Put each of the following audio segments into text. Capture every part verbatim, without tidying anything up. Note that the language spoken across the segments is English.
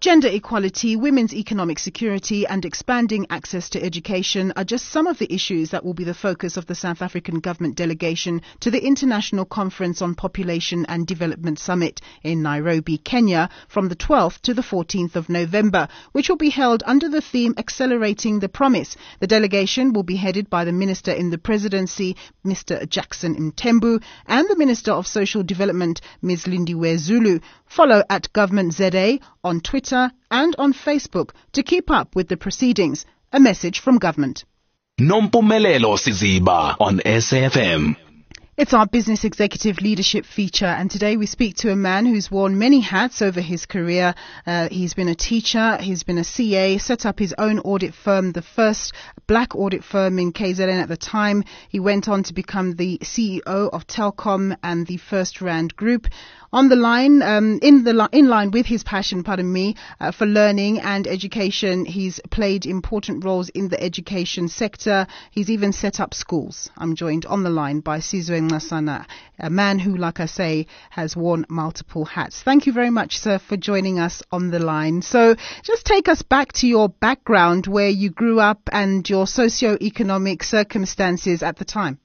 Gender equality, women's economic security and expanding access to education are just some of the issues that will be the focus of the South African government delegation to the International Conference on Population and Development Summit in Nairobi, Kenya from the twelfth to the fourteenth of November, which will be held under the theme Accelerating the Promise. The delegation will be headed by the Minister in the Presidency, Mister Jackson Mthembu, and the Minister of Social Development, Miz Lindiwe Zulu. Follow at Government Z A on Twitter and on Facebook to keep up with the proceedings. A message from government. Nompumelelo Siziba on S A F M. It's our business executive leadership feature, and today we speak to a man who's worn many hats over his career. Uh, he's been a teacher, he's been a C A, set up his own audit firm, the first black audit firm in K Z N at the time. He went on to become the C E O of Telkom and the First Rand Group. On the line, um, in the li- in line with his passion, pardon me, uh, for learning and education, he's played important roles in the education sector. He's even set up schools. I'm joined on the line by Sizwe Nqasana, a man who, like I say, has worn multiple hats. Thank you very much, sir, for joining us on the line. So just take us back to your background, where you grew up and your socio-economic circumstances at the time.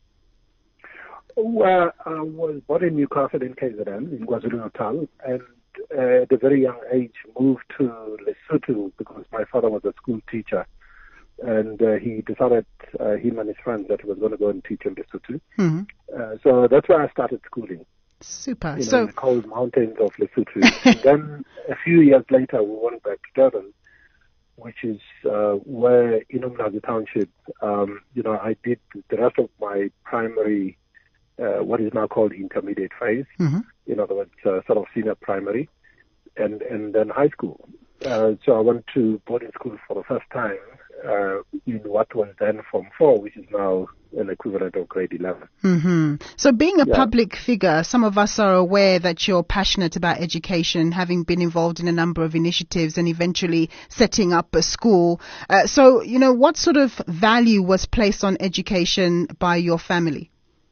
Well, I was born in Newcastle in K Z N, in KwaZulu-Natal, and uh, at a very young age moved to Lesotho because my father was a school teacher. And uh, he decided, uh, him and his friends, that he was going to go and teach in Lesotho. Mm-hmm. Uh, so that's where I started schooling. Super. You know, so in the cold mountains of Lesotho. And then a few years later, we went back to Durban, which is uh, where in Umlazi Township, um, you know, I did the rest of my primary, uh, what is now called intermediate phase. Mm-hmm. In other words, uh, sort of senior primary, and, and then high school. Uh, so I went to boarding school for the first time. Uh, in what was then Form four, which is now an equivalent of grade eleven. Mm-hmm. So being a yeah. public figure, some of us are aware that you're passionate about education, having been involved in a number of initiatives and eventually setting up a school. Uh, so, you know, what sort of value was placed on education by your family?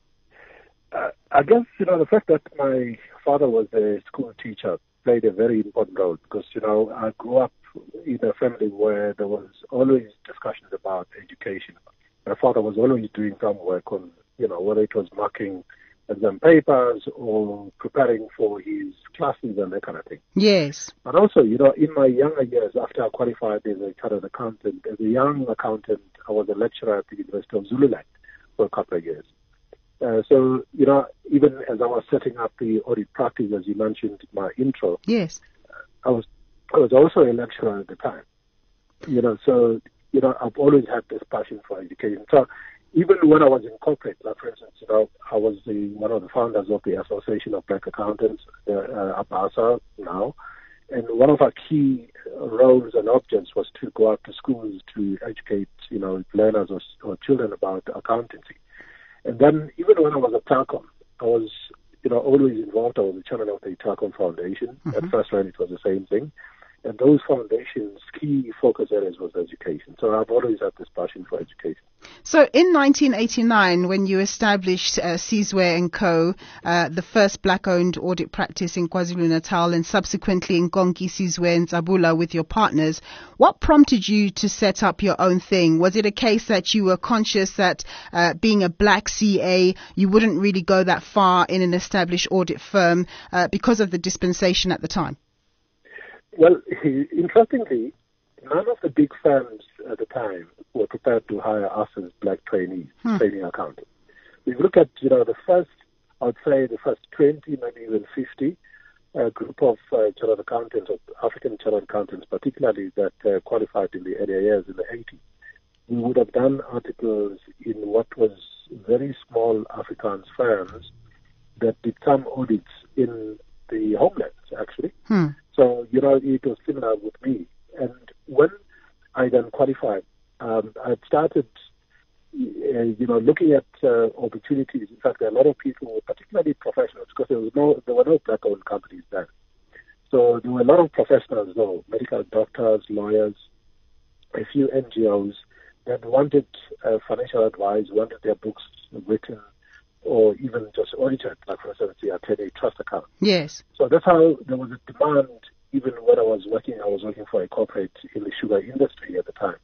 Uh, I guess, you know, the fact that my father was a school teacher played a very important role because, you know, I grew up in a family where there was always discussions about education. My father was always doing some work on, you know, whether it was marking exam papers or preparing for his classes and that kind of thing. Yes. But also, you know, in my younger years, after I qualified as a chartered accountant, as a young accountant, I was a lecturer at the University of Zululand for a couple of years. Uh, so, you know, even as I was setting up the audit practice, as you mentioned in my intro, yes, I was I was also a lecturer at the time. You know, so, you know, I've always had this passion for education. So even when I was in corporate, like for instance, you know, I was the, one of the founders of the Association of Black Accountants, uh, uh, ABASA now. And one of our key roles and objects was to go out to schools to educate, you know, learners or, or children about accountancy. And then even when I was at Telkom, I was, you know, always involved. I was the chairman of the Telkom Foundation. Mm-hmm. At first round, it was the same thing. And those foundations' key focus areas was education. So I've always had this passion for education. So in nineteen eighty-nine, when you established uh, Sizwe and Co., uh, the first black-owned audit practice in KwaZulu-Natal, and subsequently in Nkonki, Sizwe and Zabula with your partners, what prompted you to set up your own thing? Was it a case that you were conscious that uh, being a black C A, you wouldn't really go that far in an established audit firm uh, because of the dispensation at the time? Well, interestingly, none of the big firms at the time were prepared to hire us as black trainees, hmm. training accountants. We look at, you know, the first, I would say the first twenty, maybe even fifty, uh, group of uh, chartered accountants, or African chartered accountants particularly, that uh, qualified in the earlier years in the eighties. We would have done articles in what was very small Afrikaans firms that did some audits in the homelands, actually. Hmm. So, you know, it was similar with me. And when I then qualified, um, I started, uh, you know, looking at uh, opportunities. In fact, there are a lot of people, particularly professionals, because there was no, there were no black-owned companies then. So there were a lot of professionals, though, medical doctors, lawyers, a few N G Os that wanted uh, financial advice, wanted their books written, or even just audited, like for instance, the Atene Trust account. Yes. So that's how there was a demand even when I was working, I was working for a corporate in the sugar industry at the time.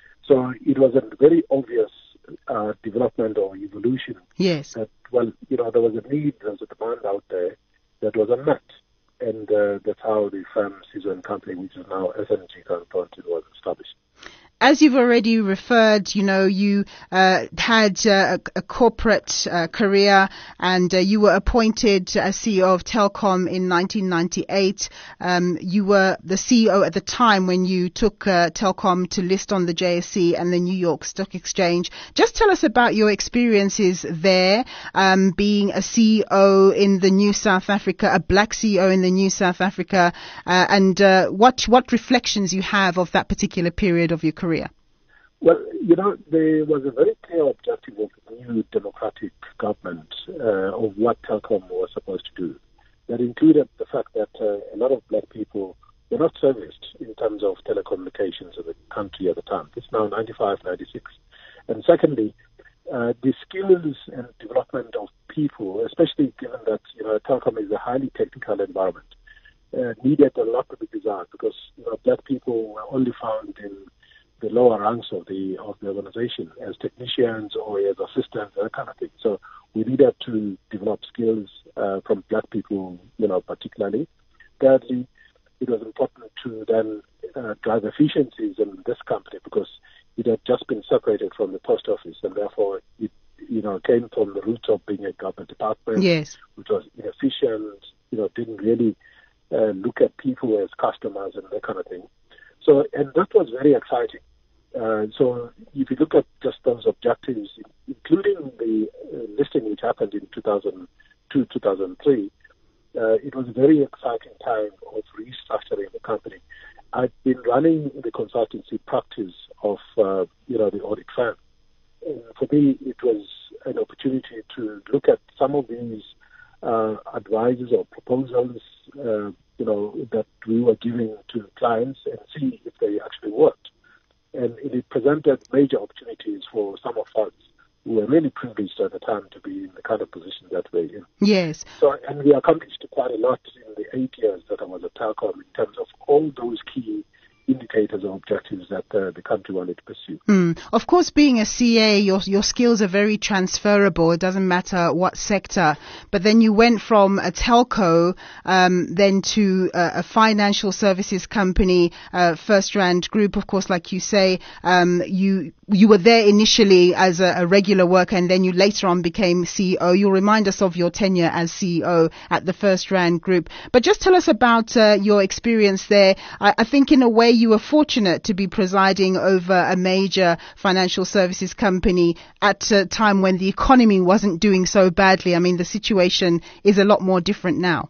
So it was a very obvious uh, development or evolution. Yes. That, well, you know, there was a need, there was a demand out there that was unmet. And uh, that's how the firm Sizwe and Company, which is now S N G Thornton, was established. As you've already referred, you know, you uh, had uh, a, a corporate uh, career, and uh, you were appointed as C E O of Telkom in nineteen ninety-eight. Um, you were the C E O at the time when you took uh, Telkom to list on the J S E and the New York Stock Exchange. Just tell us about your experiences there, um, being a C E O in the New South Africa, a black C E O in the New South Africa, uh, and uh, what what reflections you have of that particular period of your career. Well, you know, there was a very clear objective of the new democratic government uh, of what Telkom was supposed to do. That included the fact that uh, a lot of black people were not serviced in terms of telecommunications in the country at the time. It's now ninety-five, ninety-six. And secondly, uh, the skills and development of people, especially given that, you know, Telkom is a highly technical environment, uh, needed a lot to be desired because, you know, black people were only found in the lower ranks of the of the organization as technicians or as assistants, that kind of thing. So we needed to develop skills uh, from black people, you know, particularly. Thirdly, it was important to then uh, drive efficiencies in this company because it had just been separated from the post office, and therefore it, you know, came from the roots of being a government department, yes, which was inefficient, you know, didn't really uh, look at people as customers and that kind of thing. So, and that was very exciting. Uh, so if you look at just those objectives, including the uh, listing which happened in two thousand two, two thousand three, uh, it was a very exciting time of restructuring the company. I've been running the consultancy practice of, uh, you know, the audit firm. And for me, it was an opportunity to look at some of these uh, advices or proposals, uh, you know, that we were giving to clients and see if they actually worked. And it presented major opportunities for some of us who were really privileged at the time to be in the kind of position that we're in. Yes. So, and we accomplished quite a lot in the eight years that I was at Telkom in terms of all those key indicators or objectives that uh, the country wanted to pursue. Mm. Of course, being a C A, your your skills are very transferable. It doesn't matter what sector. But then you went from a telco, um, then to a, a financial services company, uh, FirstRand Group. Of course, like you say, um, you you were there initially as a, a regular worker, and then you later on became C E O. You'll remind us of your tenure as C E O at the FirstRand Group. But just tell us about uh, your experience there. I, I think in a way you were fortunate to be presiding over a major financial services company at a time when the economy wasn't doing so badly. I mean, the situation is a lot more different now.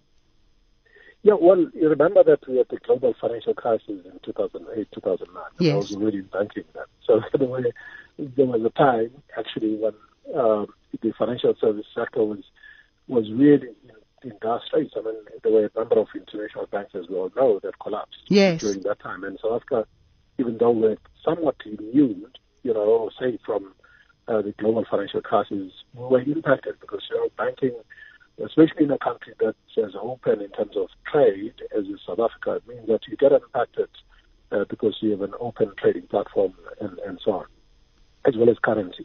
Yeah, well, you remember that we had the global financial crisis in two thousand eight, two thousand nine. Yes. I was already in banking then. So in a way, there was a time, actually, when uh, the financial service sector was was really in, in dire straits. I mean, there were a number of international banks, as we all know, that collapsed yes. during that time. And South Africa, even though we're somewhat immune, you know, say from uh, the global financial crisis, we were impacted because, you know, banking, especially in a country that's as open in terms of trade as is South Africa, it means that you get impacted uh, because you have an open trading platform and, and so on, as well as currency.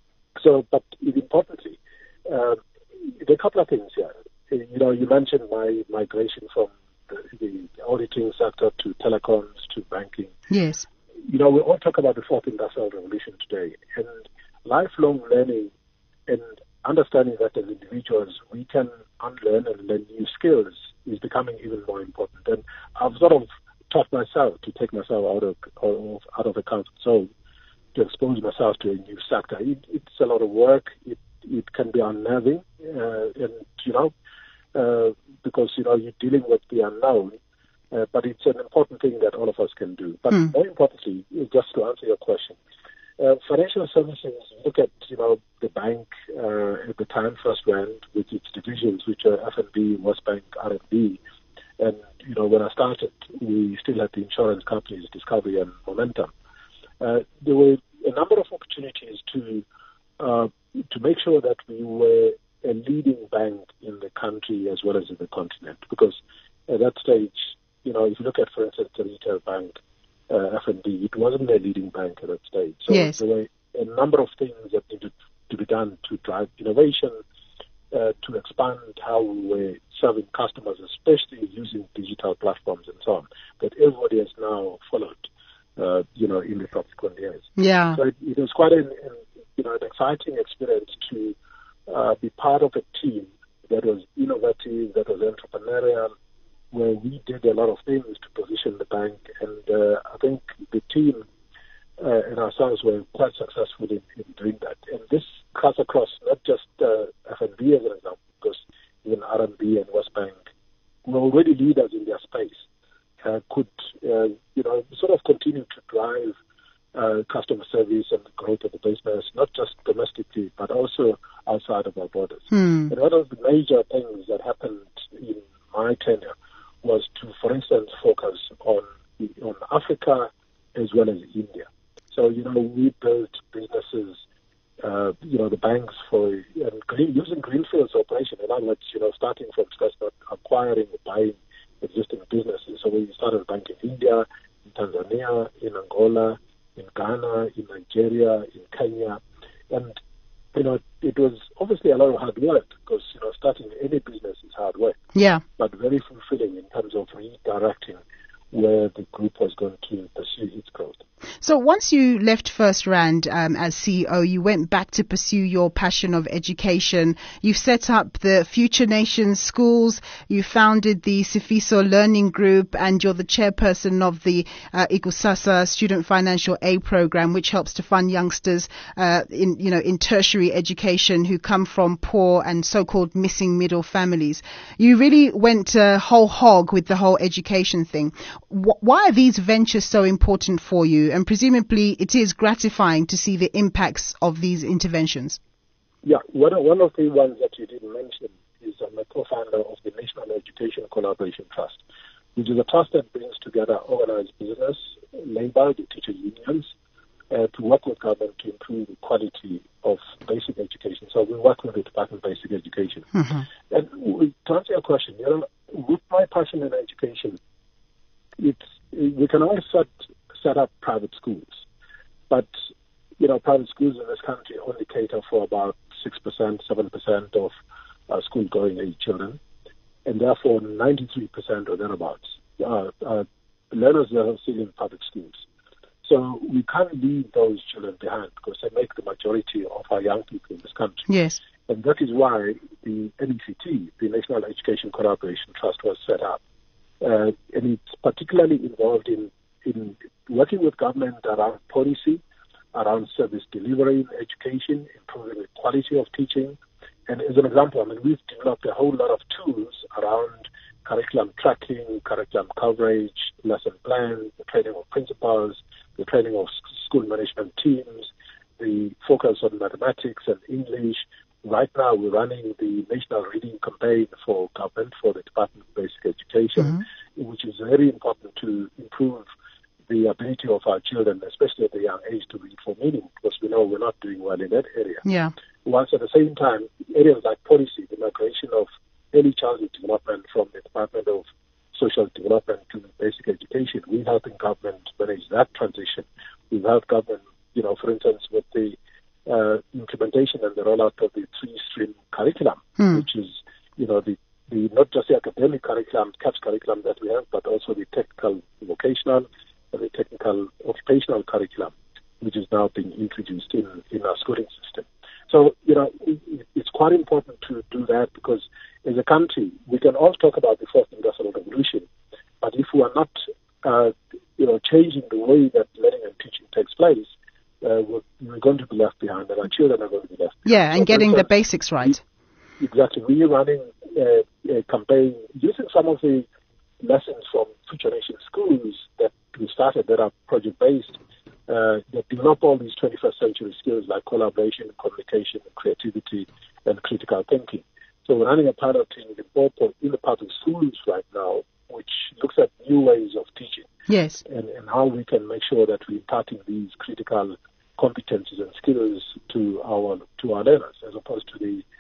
So, but importantly, uh, there are a couple of things here. You know, you mentioned my migration from the, the auditing sector to telecoms to banking. Yes. You know, we all talk about the fourth industrial revolution today, and lifelong learning and understanding that as individuals we can unlearn and learn new skills is becoming even more important. And I've sort of taught myself to take myself out of out of the comfort zone, to expose myself to a new sector. It, it's a lot of work. It it can be unnerving, uh, and you know, uh, because you know you're dealing with the unknown. Uh, but it's an important thing that all of us can do. But mm. more importantly, just to answer your question, uh, financial services, look at, you know, the bank uh, at the time, FirstRand, with its divisions, which are F N B, Westbank, R and B. And, you know, when I started, we still had the insurance companies, Discovery and Momentum. Uh, there were a number of opportunities to uh, to make sure that we were a leading bank in the country as well as in the continent, because at that stage, you know, if you look at, for instance, the retail bank, uh, F N B, it wasn't a leading bank at that stage. So yes. there were a number of things that needed to be done to drive innovation, uh, to expand how we were serving customers, especially using digital platforms and so on, that everybody has now followed, uh, you know, in the subsequent years. Yeah. So it, it was quite an, an, you know, an exciting experience to uh, be part of a team that was innovative, that was entrepreneurial, where we did a lot of things to position the bank. And uh, I think the team uh, and ourselves were quite successful in, in doing that. And this cuts across not just uh, F N B as an example, because even R M B and West Bank were already leaders in their space, uh, could, uh, you know, sort of continue to drive uh, customer service and the growth of the business, not just domestically, but also outside of our borders. Hmm. And one of the major things that happened in my tenure was to, for instance, focus on on Africa as well as India. So, you know, we built businesses, uh, you know, the banks for and green, using greenfields operation. In other words, you know, starting from scratch, not acquiring or buying existing businesses. So we started a bank in India, in Tanzania, in Angola, in Ghana, in Nigeria, in Kenya. And, you know, it was obviously a lot of hard work because, you know, starting any business is hard work. Yeah. But very fulfilling in terms of redirecting where the group was going to pursue its growth. So once you left First Rand um, as C E O, you went back to pursue your passion of education. You've set up the Future Nations schools. You founded the Sifiso Learning Group, and you're the chairperson of the uh, Ikusasa Student Financial Aid Program, which helps to fund youngsters uh, in, you know, in tertiary education who come from poor and so-called missing middle families. You really went uh, whole hog with the whole education thing. Why are these ventures so important for you? And presumably it is gratifying to see the impacts of these interventions. Yeah, one of, one of the ones that you didn't mention is I'm a co-founder of the National Education Collaboration Trust, which is a trust that brings together organized business, labor, the teacher unions, uh, to work with government to improve the quality of basic education. So we work with the Department of Basic Education. Mm-hmm. And we, to answer your question, you know, with my passion in education, it's, we can all set, set up private schools, but, you know, private schools in this country only cater for about six percent, seven percent of uh, school-going age children, and therefore ninety-three percent or thereabouts are, are learners that are still in public schools. So we can't leave those children behind because they make the majority of our young people in this country. Yes. And that is why the N E C T, the National Education Collaboration Trust, was set up. Uh, and it's particularly involved in, in working with government around policy, around service delivery in education, improving the quality of teaching. And as an example, I mean, we've developed a whole lot of tools around curriculum tracking, curriculum coverage, lesson plans, the training of principals, the training of school management teams, the focus on mathematics and English. Right now, we're running the National Reading Campaign for government, for the Department of Basic Education, mm-hmm. which is very important to improve the ability of our children, especially at the young age, to read for meaning, because we know we're not doing well in that area. Yeah. Whilst at the same time, areas like policy, the migration of early childhood development from the Department of Social Development to basic education, we're helping government manage that transition. We've helped government, you know, for instance, with the uh, implementation and the rollout of the three-stream curriculum, hmm. which is, you know, the, the not just the academic curriculum, CAPS curriculum that we have, but also the technical vocational and the technical occupational curriculum, which is now being introduced in, in our schooling system. So, you know, it, it's quite important to do that because as a country, we can all talk about the fourth industrial revolution, but if we are not, uh, you know, changing the way that learning and teaching takes place, uh, we're, we're going to be left behind, and our children are going to be left behind. Yeah, and so getting instance, the basics right. We, exactly. We're running a, a campaign using some of the lessons from Future Nation schools that we started that are project-based, uh, that develop all these twenty-first century skills like collaboration, communication, creativity, and critical thinking. So we're running a pilot in the, in the public schools right now, which looks at new ways of teaching. Yes. And, and how we can make sure that we're imparting these critical competencies and skills to our to our learners, as opposed to the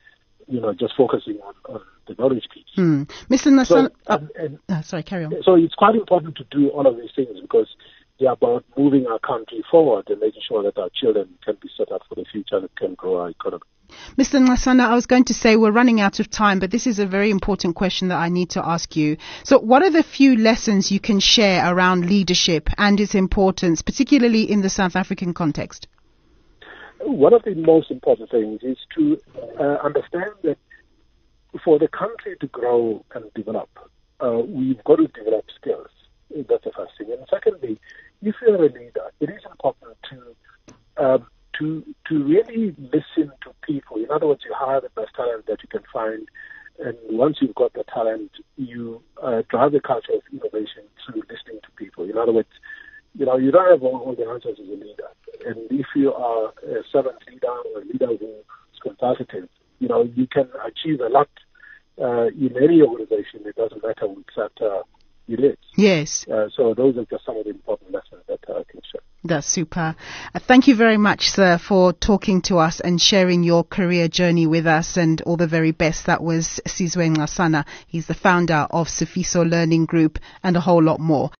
you know, just focusing on, on the knowledge piece. Hmm. Mister Nasana, so, and, and, oh, sorry, carry on. So it's quite important to do all of these things because they're about moving our country forward and making sure that our children can be set up for the future and can grow our economy. Mister Nasana, I was going to say we're running out of time, but this is a very important question that I need to ask you. So what are the few lessons you can share around leadership and its importance, particularly in the South African context? One of the most important things is to uh, understand that for the country to grow and develop, uh, we've got to develop skills. That's the first thing. And secondly, if you're a leader, it is important to um, to to really listen to people. In other words, you hire the best talent that you can find, and once you've got the talent, you uh, drive the culture of innovation through listening to people. In other words, you know, you don't have all, all the answers as a leader. And if you are a servant leader or a leader who is consultative, you know, you can achieve a lot uh, in any organization. It doesn't matter which sector it is. Yes. Uh, so those are just some of the important lessons that uh, I can share. That's super. Uh, thank you very much, sir, for talking to us and sharing your career journey with us, and all the very best. That was Sizwe Nxasana. He's the founder of Sifiso Learning Group and a whole lot more.